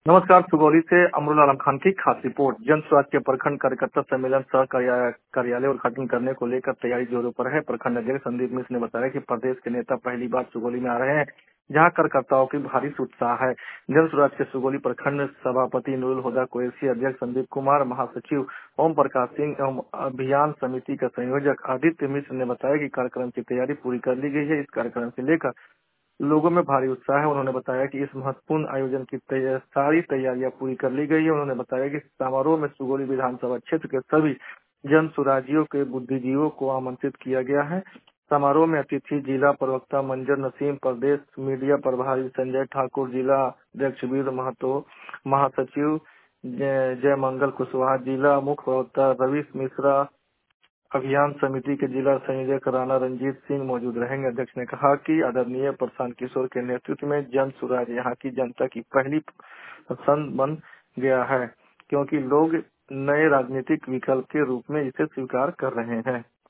नमस्कार। सुगौली से अमरुल आलम खान की खास रिपोर्ट। जन स्वराज के प्रखंड कार्यकर्ता सम्मेलन सह कार्यालय उद्घाटन करने को लेकर तैयारी जोरों पर है। प्रखंड अध्यक्ष संदीप मिश्र ने बताया कि प्रदेश के नेता पहली बार सुगौली में आ रहे हैं, जहां कार्यकर्ताओं की भारी उत्साह है। जन स्वराज के सुगौली प्रखंड सभापति नूरुल हुदा कुरैशी, अध्यक्ष संदीप कुमार, महासचिव ओम प्रकाश सिंह एवं अभियान समिति का संयोजक आदित्य मिश्र ने बताया कि कार्यक्रम की तैयारी पूरी कर ली गई है। इस कार्यक्रम से लेकर लोगों में भारी उत्साह है। उन्होंने बताया कि इस महत्वपूर्ण आयोजन की सारी तैयारियां पूरी कर ली गई है। उन्होंने बताया कि समारोह में सुगौली विधानसभा क्षेत्र के सभी जन सुराजियों के बुद्धिजीवियों को आमंत्रित किया गया है। समारोह में अतिथि जिला प्रवक्ता मंजर नसीम, प्रदेश मीडिया प्रभारी संजय ठाकुर, जिला अध्यक्ष वीर महतो, महासचिव जय मंगल कुशवाहा, जिला मुख्य प्रवक्ता रवि मिश्रा, अभियान समिति के जिला संयोजक राणा रंजीत सिंह मौजूद रहेंगे। अध्यक्ष ने कहा कि आदरणीय प्रशांत किशोर के नेतृत्व में जन सुराज यहाँ की जनता की पहली पसंद बन गया है, क्योंकि लोग नए राजनीतिक विकल्प के रूप में इसे स्वीकार कर रहे हैं।